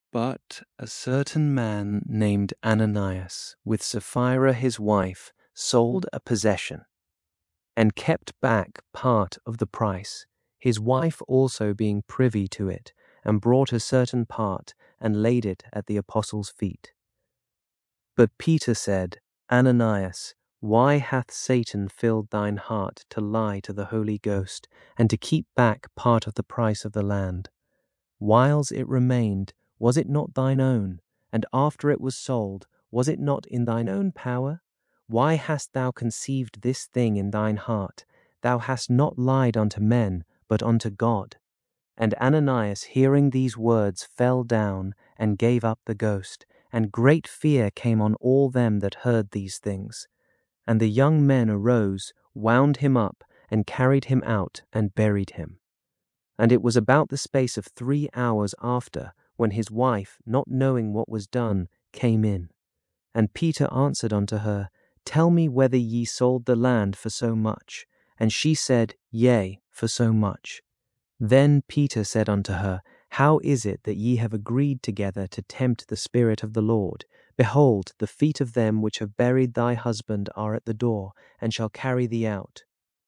But a certain man named Ananias, with Sapphira his wife, sold a possession, and kept back part of the price, his wife also being privy to it, and brought a certain part, and laid it at the apostles' feet. But Peter said, Ananias, why hath Satan filled thine heart to lie to the Holy Ghost, and to keep back part of the price of the land? Whiles it remained, was it not thine own? And after it was sold, was it not in thine own power? Why hast thou conceived this thing in thine heart? Thou hast not lied unto men, but unto God. And Ananias, hearing these words, fell down, and gave up the ghost. And great fear came on all them that heard these things. And the young men arose, wound him up, and carried him out, and buried him. And it was about the space of 3 hours after, when his wife, not knowing what was done, came in. And Peter answered unto her, Tell me whether ye sold the land for so much. And she said, Yea, for so much. Then Peter said unto her, How is it that ye have agreed together to tempt the Spirit of the Lord? Behold, the feet of them which have buried thy husband are at the door, and shall carry thee out.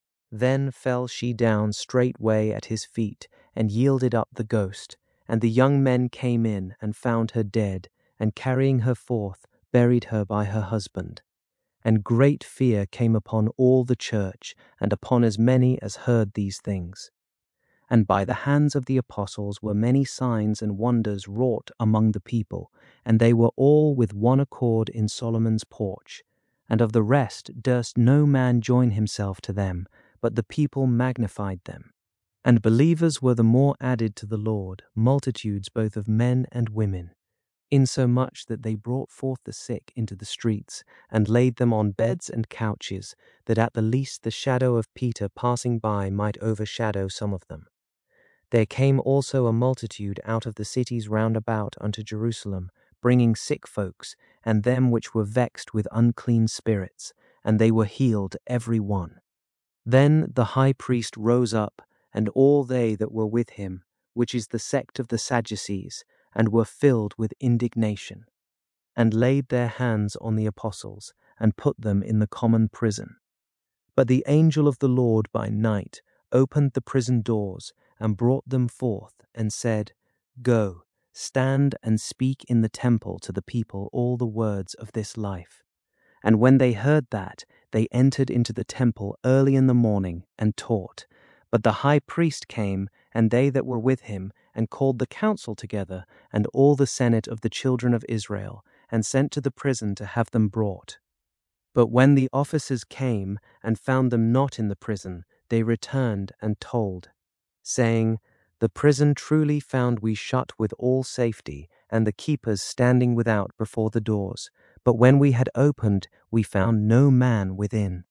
Then fell she down straightway at his feet, and yielded up the ghost. And the young men came in, and found her dead, and carrying her forth, buried her by her husband. And great fear came upon all the church, and upon as many as heard these things. And by the hands of the apostles were many signs and wonders wrought among the people, and they were all with one accord in Solomon's porch. And of the rest durst no man join himself to them, but the people magnified them. And believers were the more added to the Lord, multitudes both of men and women, insomuch that they brought forth the sick into the streets, and laid them on beds and couches, that at the least the shadow of Peter passing by might overshadow some of them. There came also a multitude out of the cities round about unto Jerusalem, bringing sick folks, and them which were vexed with unclean spirits, and they were healed every one. Then the high priest rose up, and all they that were with him, which is the sect of the Sadducees, and were filled with indignation, and laid their hands on the apostles, and put them in the common prison. But the angel of the Lord by night opened the prison doors, and brought them forth, and said, Go, stand and speak in the temple to the people all the words of this life. And when they heard that, they entered into the temple early in the morning, and taught. But the high priest came, and they that were with him, and called the council together, and all the senate of the children of Israel, and sent to the prison to have them brought. But when the officers came, and found them not in the prison, they returned and told, saying, The prison truly found we shut with all safety, and the keepers standing without before the doors. But when we had opened, we found no man within.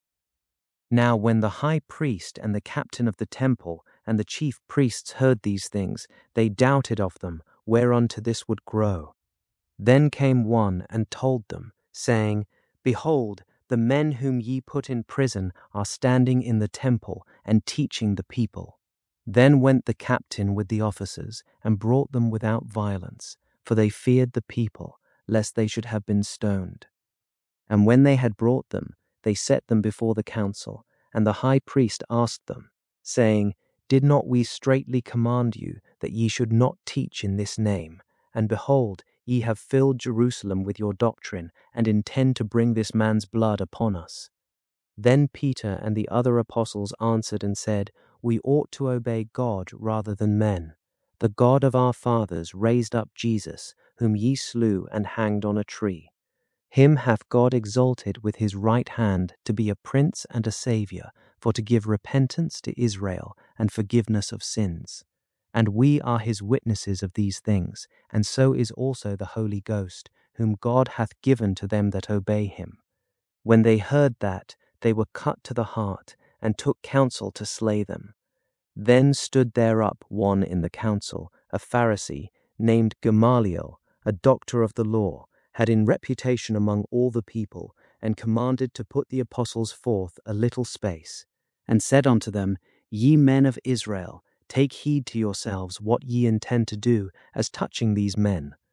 Now when the high priest and the captain of the temple and the chief priests heard these things, they doubted of them, whereunto this would grow. Then came one and told them, saying, Behold, the men whom ye put in prison are standing in the temple, and teaching the people. Then went the captain with the officers, and brought them without violence, for they feared the people, lest they should have been stoned. And when they had brought them, they set them before the council, and the high priest asked them, saying, Did not we straitly command you that ye should not teach in this name? And behold, ye have filled Jerusalem with your doctrine, and intend to bring this man's blood upon us. Then Peter and the other apostles answered and said, We ought to obey God rather than men. The God of our fathers raised up Jesus, whom ye slew and hanged on a tree. Him hath God exalted with his right hand to be a prince and a saviour, for to give repentance to Israel and forgiveness of sins. And we are his witnesses of these things, and so is also the Holy Ghost, whom God hath given to them that obey him. When they heard that, they were cut to the heart, and took counsel to slay them. Then stood there up one in the council, a Pharisee, named Gamaliel, a doctor of the law, had in reputation among all the people, and commanded to put the apostles forth a little space, and said unto them, Ye men of Israel, take heed to yourselves what ye intend to do as touching these men.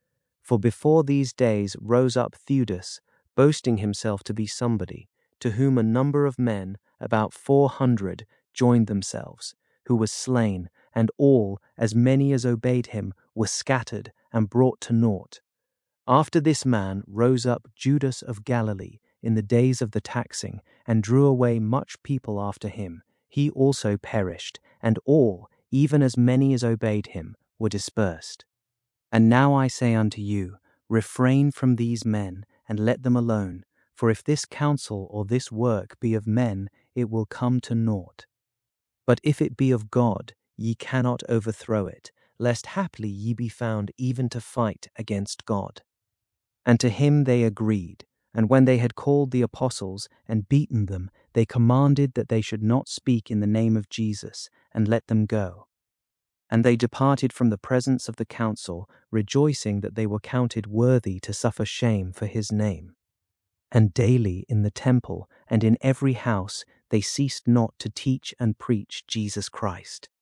For before these days rose up Theudas, boasting himself to be somebody, to whom a number of men, about 400, joined themselves, who was slain, and all, as many as obeyed him, were scattered and brought to naught. After this man rose up Judas of Galilee in the days of the taxing, and drew away much people after him. He also perished, and all, even as many as obeyed him, were dispersed. And now I say unto you, refrain from these men, and let them alone, for if this counsel or this work be of men, it will come to naught. But if it be of God, ye cannot overthrow it, lest haply ye be found even to fight against God. And to him they agreed, and when they had called the apostles and beaten them, they commanded that they should not speak in the name of Jesus, and let them go. And they departed from the presence of the council, rejoicing that they were counted worthy to suffer shame for his name. And daily in the temple and in every house they ceased not to teach and preach Jesus Christ.